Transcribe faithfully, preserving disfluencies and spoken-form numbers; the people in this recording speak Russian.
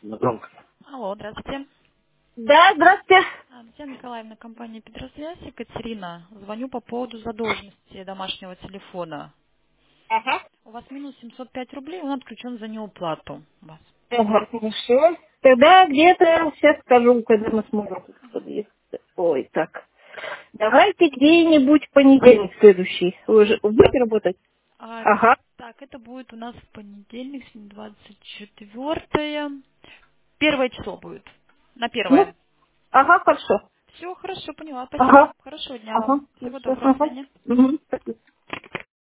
Громко. Алло, здравствуйте. Да, здравствуйте. А, Татьяна Николаевна, компания «Петросвязь», Екатерина. Звоню по поводу задолженности домашнего телефона. Ага. У вас минус семьсот пять рублей, он отключен за неуплату у вас. Ага, хорошо. Тогда где-то, сейчас скажу, когда мы сможем подъехать. Ой, так. Давайте где-нибудь в понедельник следующий. Вы уже будете работать? А, Ага. так, это будет у нас в понедельник, сегодня двадцать четвёртое. Первое число будет. На Ну, первое. ага, хорошо. Все, хорошо, поняла. Спасибо. Ага. Хорошего дня вам. Ага. Всего Хорошо. доброго. До Ага. свидания. Угу.